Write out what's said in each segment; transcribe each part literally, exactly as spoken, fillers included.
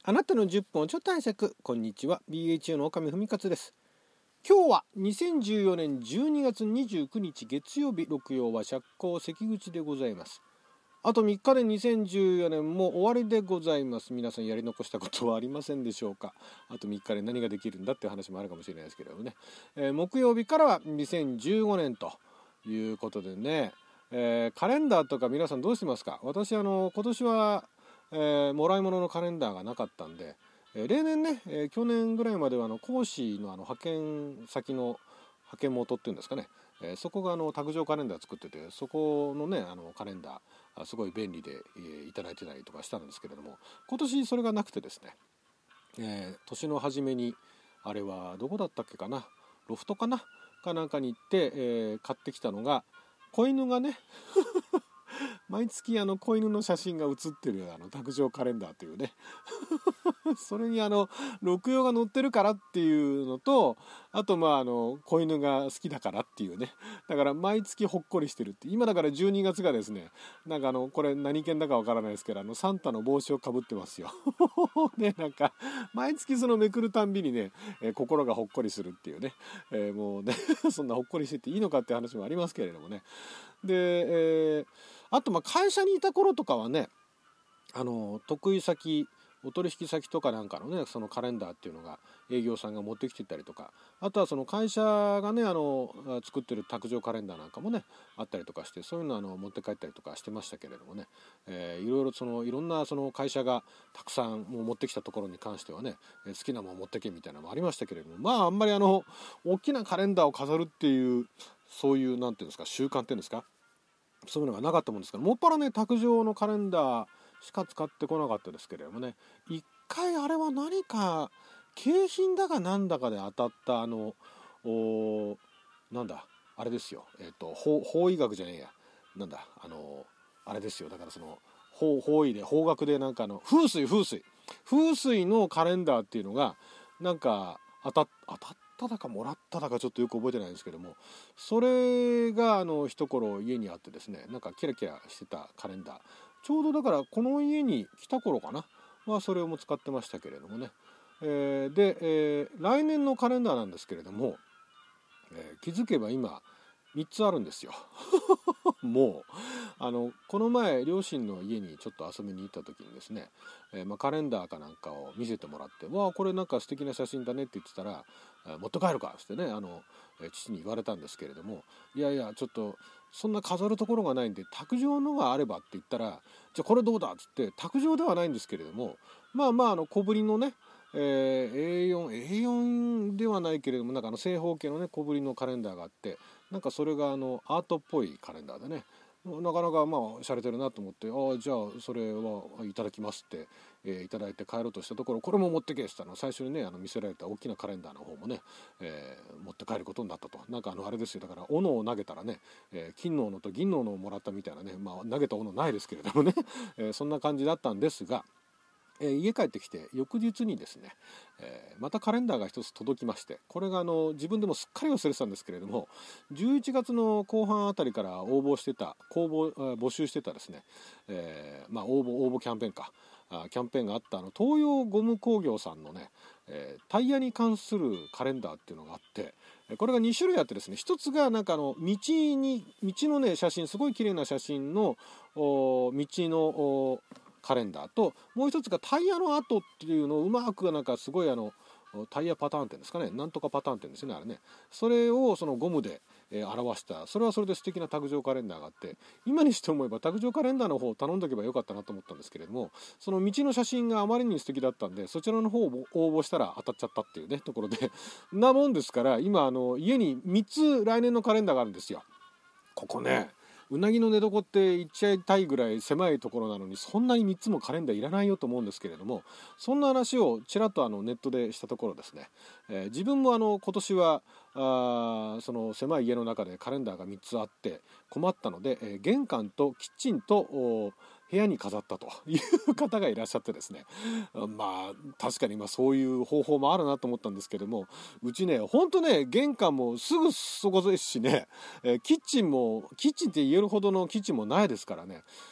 あなたのじゅっぷんをちょっと拝借。こんにちは、 ビーエイチユー の岡見文勝です。今日はにせんじゅうよねんじゅうにがつにじゅうくにち月曜日、六曜は釈光関口でございます。あとみっかでにせんじゅうよねんも終わりでございます。皆さんやり残したことはありませんでしょうか。あとみっかで何ができるんだっていう話もあるかもしれないですけれどもね、えー、木曜日からはにせんじゅうごねんということでね、えー、カレンダーとか皆さんどうしてますか。私あの今年はえー、もらい物のカレンダーがなかったんで、えー、例年ね、えー、去年ぐらいまではあの講師のあの派遣先の派遣元っていうんですかね、えー、そこがあの卓上カレンダー作ってて、そこのねあのカレンダーすごい便利で、えー、いただいてたりとかしたんですけれども、今年それがなくてですね、えー、年の初めにあれはどこだったっけかな、ロフトかなかなんかに行って、えー、買ってきたのが子犬がね毎月あの子犬の写真が写ってるあの卓上カレンダーというねそれにあの六葉が載ってるからっていうのと、あとまああの子犬が好きだからっていうね、だから毎月ほっこりしてるって。今だからじゅうにがつがですね、なんかあのこれ何犬だかわからないですけど、あのサンタの帽子をかぶってますよね、なんか毎月そのめくるたんびにね、えー、心がほっこりするっていうね、えー、もうねそんなほっこりしてていいのかって話もありますけれどもね。で、えー、あとまあ会社にいた頃とかはね、あの得意先お取引先とかなんかのねそのカレンダーっていうのが営業さんが持ってきてたりとか、あとはその会社がねあの作ってる卓上カレンダーなんかもねあったりとかして、そういうのをあの持って帰ったりとかしてましたけれどもね、えー、いろいろそのいろんなその会社がたくさんもう持ってきたところに関してはね、好きなもの持ってけみたいなのもありましたけれども、まああんまりあの大きなカレンダーを飾るっていうそういうなんていうんですか、習慣っていうんですか、そういうのがなかったもんですから、もっぱらね卓上のカレンダーしか使ってこなかったですけれどもね、一回あれは何か景品だかなんだかで当たったあのおなんだあれですよ、えっ、ー、と法医学じゃねえや、なんだあのあれですよ、だからその法法医で法学でなんかあの風水風水風水のカレンダーっていうのがなんか当た当たっただかもらっただかちょっとよく覚えてないんですけども、それがあの一頃家にあってですね、なんかキラキラしてたカレンダー、ちょうどだからこの家に来た頃かなはそれをも使ってましたけれどもね、えー、で、えー、来年のカレンダーなんですけれども、えー、気づけば今みっつあるんですよもうあのこの前両親の家にちょっと遊びに行った時にですね、えーまあ、カレンダーかなんかを見せてもらって、わあこれなんか素敵な写真だねって言ってたら、持って帰るかってねあの父に言われたんですけれども、いやいやちょっとそんな飾るところがないんで卓上のがあればって言ったら、じゃあこれどうだっつって、卓上ではないんですけれども、まあまああの小ぶりのね、えー、エーよん エーよん ではないけれども、なんかあの正方形のね小ぶりのカレンダーがあって、なんかそれがあのアートっぽいカレンダーでね、なかなかまあ洒落てるなと思って、ああじゃあそれはいただきますって、えー、いただいて帰ろうとしたところ、これも持ってけって言ったの、最初にねあの見せられた大きなカレンダーの方もね、えー、持って帰ることになったと。なんかあのあれですよ、だから斧を投げたらね、えー、金の斧と銀の斧をもらったみたいなね、まあ投げた斧ないですけれどもね、えー、そんな感じだったんですが、えー、家帰ってきて翌日にですね、えー、またカレンダーが一つ届きまして、これがあの自分でもすっかり忘れてたんですけれども、じゅういちがつの後半あたりから応募してた公募募集してたですね、えー、まあ応募応募キャンペーンかあキャンペーンがあったあの東洋ゴム工業さんのね、えー、タイヤに関するカレンダーっていうのがあって、これがにしゅるいあってですね、一つがなんかあの道に道のね写真、すごい綺麗な写真の道のカレンダーと、もう一つがタイヤの跡っていうのをうまくなんかすごいあのタイヤパターンっていうんですかね、なんとかパターンっていうんですよねあれね、それをそのゴムで表した、それはそれで素敵な卓上カレンダーがあって、今にして思えば卓上カレンダーの方を頼んどけばよかったなと思ったんですけれども、その道の写真があまりに素敵だったんで、そちらの方を応募したら当たっちゃったっていうねところでなもんですから、今あの家にみっつ来年のカレンダーがあるんですよ。ここね、うなぎの寝床って言っちゃいたいぐらい狭いところなのに、そんなにみっつもカレンダーいらないよと思うんですけれども、そんな話をちらっとあのネットでしたところですね、えー、自分もあの今年はあその狭い家の中でカレンダーがみっつあって困ったので、えー、玄関とキッチンと部屋に飾ったという方がいらっしゃってですね、まあ確かにまあそういう方法もあるなと思ったんですけども、うちねほんとね玄関もすぐそこですしね、えー、キッチンもキッチンって言えるほどのキッチンもないですからね、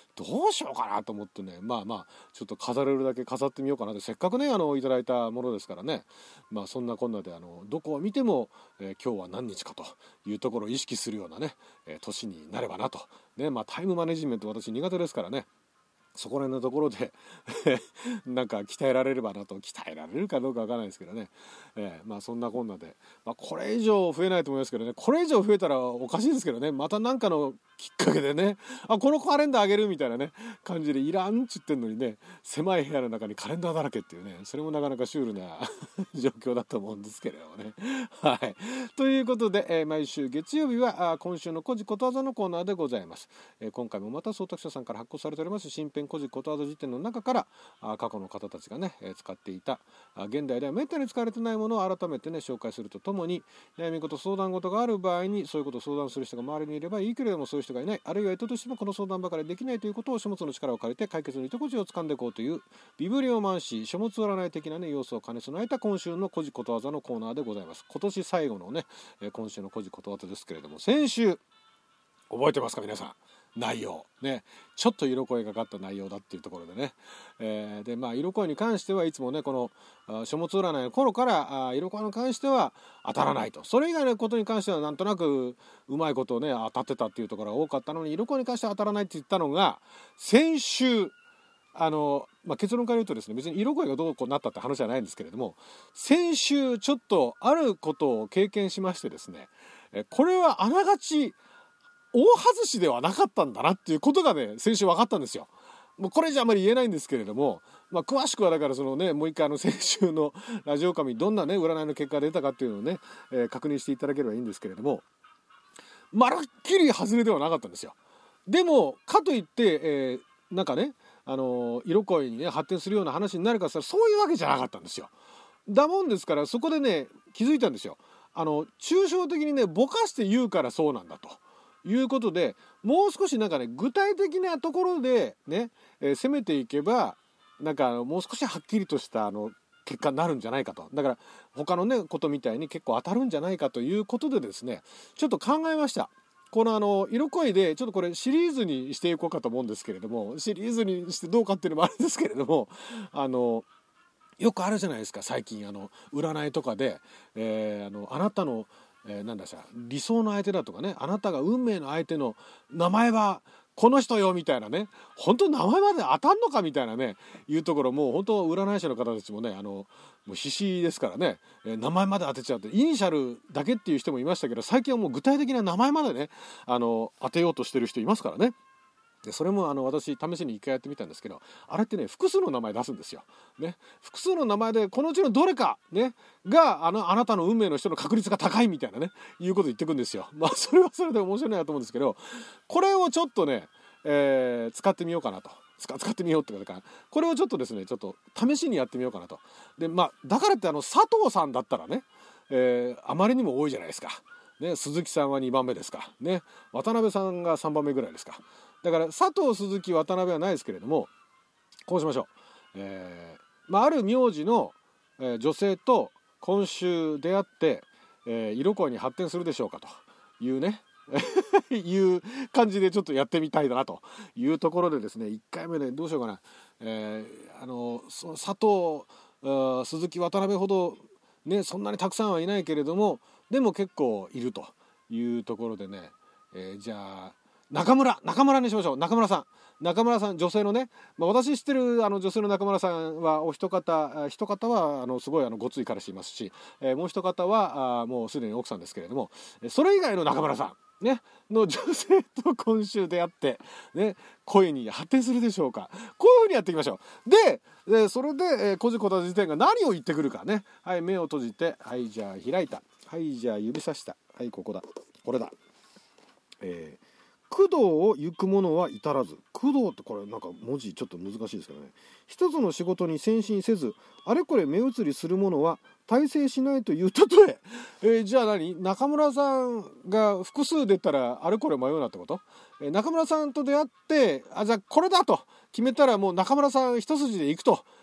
どうしようかなと思ってね、まあまあちょっと飾れるだけ飾ってみようかなって、せっかくねあのいただいたものですからね。まあそんなこんなであのどこを見ても、えー、今日は何日かというところを意識するようなね、えー、年になればなとね。まあタイムマネジメント私苦手ですからね、そこら辺のところでなんか鍛えられればなと。鍛えられるかどうかわからないですけどね、えー、まあそんなこんなで、まあ、これ以上増えないと思いますけどね。これ以上増えたらおかしいですけどね、また何かのきっかけでね、あこのカレンダーあげるみたいなね感じでいらんっちってんのにね、狭い部屋の中にカレンダーだらけっていうね、それもなかなかシュールな状況だと思うんですけれどもね。はい、ということで、えー、毎週月曜日はあ今週の古事ことわざのコーナーでございます。えー、今回もまた総託者さんから発行されております新編古事ことわざ辞典の中からあ過去の方たちがね、えー、使っていたあ現代ではめったに使われてないものを改めてね紹介するとともに、悩み事相談事がある場合にそういうことを相談する人が周りにいればいいけれども、そういう人がいない、あるいは人としてもこの相談ばかりできないということを書物の力を借りて解決の糸口を掴んでいこうというビブリオマンシー書物占い的なね要素を兼ね備えた今週の古事ことわざのコーナーでございます。今年最後のね、えー、今週の古事ことわざですけれども、先週覚えてますか皆さん。内容ね、ちょっと色声がかった内容だっていうところでね、えー、でまあ色声に関してはいつもねこの書物占いの頃からあ色声に関しては当たらないと、それ以外のことに関してはなんとなくうまいことをね当たってたっていうところが多かったのに、色声に関しては当たらないって言ったのが先週あの、まあ、結論から言うとですね、別に色声がどうこうなったって話じゃないんですけれども、先週ちょっとあることを経験しましてですね、これはあながち大外しではなかったんだなっていうことがね先週分かったんですよ。もうこれじゃあまり言えないんですけれども、まあ、詳しくはだからそのねもう一回あの先週のラジオ神どんなね占いの結果が出たかっていうのをね、えー、確認していただければいいんですけれども、まるっきり外れではなかったんですよ。でもかといって、えー、なんかねあのー、色恋にね発展するような話になるかって言ったらそういうわけじゃなかったんですよ。だもんですからそこでね気づいたんですよ。あの抽象的にねぼかして言うからそうなんだということで、もう少しなんかね具体的なところでね、えー、攻めていけばなんかもう少しはっきりとしたあの結果になるんじゃないかと。だから他のねことみたいに結構当たるんじゃないかということでですね、ちょっと考えました。このあの色恋でちょっとこれシリーズにしていこうかと思うんですけれども、シリーズにしてどうかっていうのもあるんですけれども、あのよくあるじゃないですか最近あの占いとかで、えー、あのあなたのえー、なんだしゃ理想の相手だとかね、あなたが運命の相手の名前はこの人よみたいなね、本当名前まで当たんのかみたいなねいうところ、もう本当占い師の方たちもねあのもう必死ですからね、えー、名前まで当てちゃうって、イニシャルだけっていう人もいましたけど、最近はもう具体的な名前までねあの当てようとしてる人いますからね。でそれもあの私試しに一回やってみたんですけど、あれってね複数の名前出すんですよ、ね、複数の名前でこのうちのどれか、ね、があのあなたの運命の人の確率が高いみたいなねいうこと言ってくんですよ。まあそれはそれで面白いなと思うんですけど、これをちょっとね、えー、使ってみようかなと使ってみようってことか、これをちょっとですねちょっと試しにやってみようかなと。でまあだからってあの佐藤さんだったらね、えー、あまりにも多いじゃないですか、ね、鈴木さんはにばんめですか、ね、渡辺さんがさんばんめぐらいですか。だから佐藤鈴木渡辺はないですけれども、こうしましょう、えーまあ、ある名字の、えー、女性と今週出会って、えー、色恋に発展するでしょうかというねいう感じでちょっとやってみたいなというところでですね、いっかいめでどうしようかな、えー、あのその佐藤鈴木渡辺ほどねそんなにたくさんはいないけれども、でも結構いるというところでね、えー、じゃあ中村中村にしましょう。中村さん中村さん女性のね、まあ、私知ってるあの女性の中村さんはお一方一方はあのすごいあのごつい彼氏いますし、えー、もう一方はあもうすでに奥さんですけれども、それ以外の中村さんねの女性と今週出会ってね恋に発展するでしょうか。こういうふうにやっていきましょう。で、でそれで、えー、古事ことわざ辞典が何を言ってくるかね。はい、目を閉じて、はいじゃあ開いた、はいじゃあ指さした、はいここだこれだ、えー工藤を行く者は至らず。工藤ってこれなんか文字ちょっと難しいですけどね。一つの仕事に専心せずあれこれ目移りする者は大成しないという例え。えー、じゃあ何中村さんが複数出たらあれこれ迷うなってこと、えー、中村さんと出会ってあじゃあこれだと決めたらもう中村さん一筋で行くと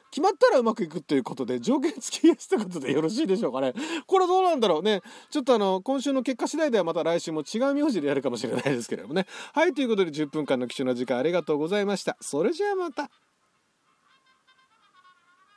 決まったらうまくいくということで条件付き合いということでよろしいでしょうかね。これどうなんだろうね。ちょっとあの今週の結果次第ではまた来週も違う名字でやるかもしれないですけれどもね。はい、ということでじゅっぷんかんの貴重な時間ありがとうございました。それじゃあまた。